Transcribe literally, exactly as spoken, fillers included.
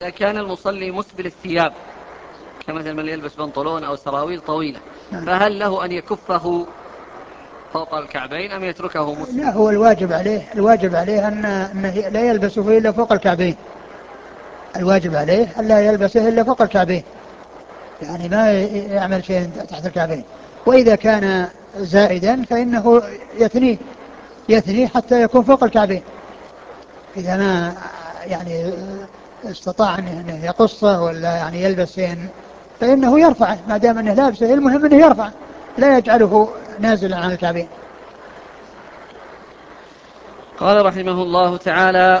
إذا كان المصلي مسبل الثياب كمثل من يلبس بنطلون أو سراويل طويلة، فهل له أن يكفه فوق الكعبين أم يتركه مسبل؟ لا، هو الواجب عليه الواجب عليه أن أنه لا يلبسه إلا فوق الكعبين. الواجب عليه أن لا يلبسه إلا فوق الكعبين، يعني ما يعمل شيء تحت الكعبين. وإذا كان زائدا فإنه يثنيه يثنيه حتى يكون فوق الكعبين. إذا ما يعني استطاع أنه يقصه ولا يعني يلبس شيء فإنه يرفعه، ما دام أنه لابسه المهم أنه يرفع، لا يجعله نازلا عن الكعبين. قال رحمه الله تعالى: